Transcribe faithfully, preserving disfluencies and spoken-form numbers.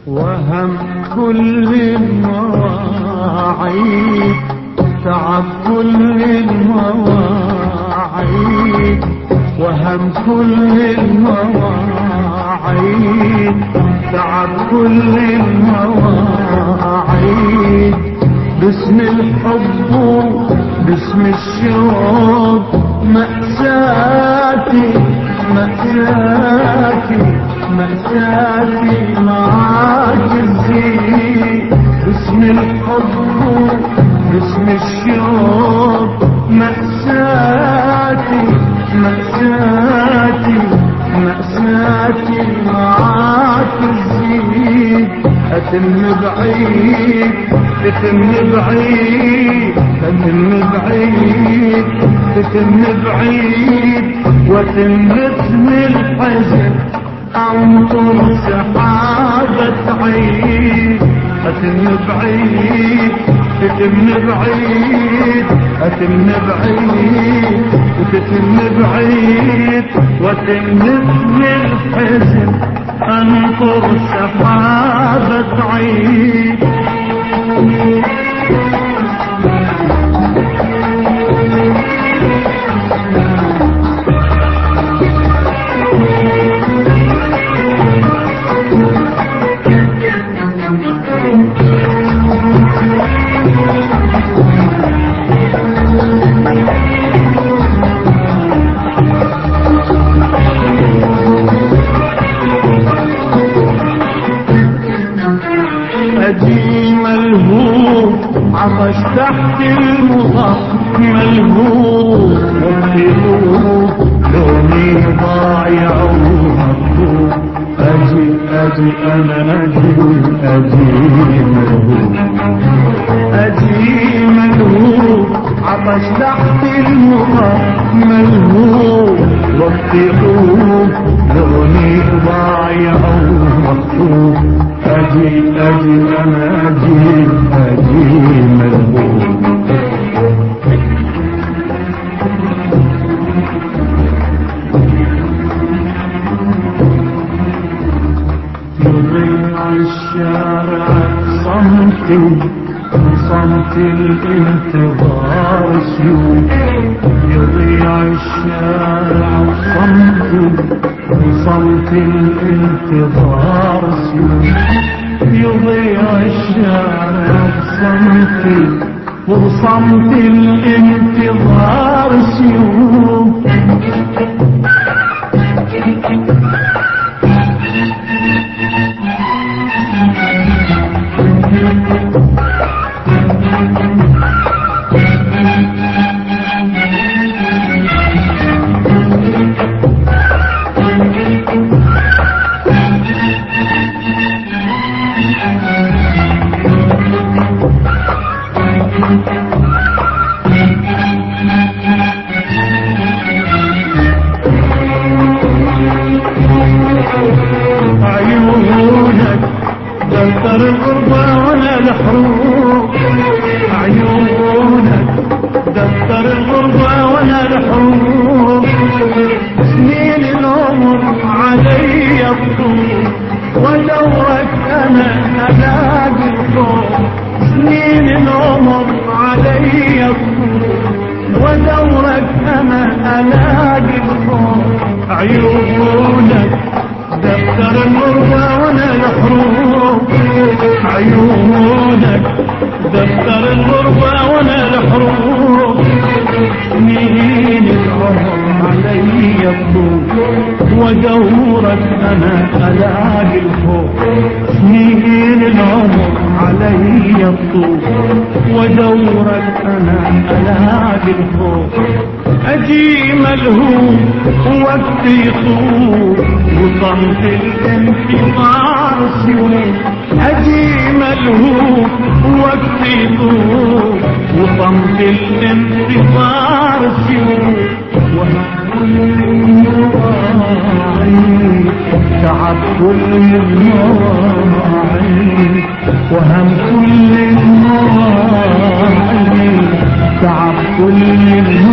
وهم كل المواعيد، تعب كل المواعيد، وهم كل المواعيد، تعب كل المواعيد، باسم الحب باسم الشوق مأساتي مأساتي مأساتي معاك تزيد، باسم الحب باسم الشوق مأساتي مأساتي مأساتي معاك تزيد، أتم بعيد تتم بعيد تتم بعيد تتم بعيد، وتم مثل الحزن أنطر سحابة عيد، أتم بعيد تتم بعيد أتم بعيد وتتم بعيد، وتم مثل الحزن أنطر سحابة عيد. أجي ملهوف عطش تحت المضى ملهوف، والطيوف لوني ضايع ومكتوب، أجي أجي أنا أجي أجي ملهوف، أجي ملهوف عطش تحت المضى ملهوف، والطيوف لوني ضايع ومكتوب، أجي أجي أنا أجي أجي ملهوف. يضيع الشارع صمتي صمت الانتظار سيوف، يضيع الشارع صمتي صمت الانتظار سيوف، يضيع الشارع صمتي وصمت الانتظار سيوف. عيونك دفتر الغربة ولا الحروب، عيونك دفتر الغربة ولا الحروب، سنين العمر علي الطول ودورك أنا ألاقي الخوف، سنين العمر علي الطول ودورك أنا ألاقي الخوف. عيونك دفتر الغربة ولا الحروب، عيونك دفتر الغربة ولا الحروب، سنين العمر علي الطول ودورك أنا ألاقي الخوف، سنين العمر علي الطول ودورك أنا ألاقي الخوف. أجي ملهوف ووقتي يطول وصمت الانتظار سيوف، أجي ملهوف ووقتي يطول وصمت الانتظار سيوف، وهم كل المواعيد تعب كل المواعيد، وهم كل المواعيد تعب كل المواعيد.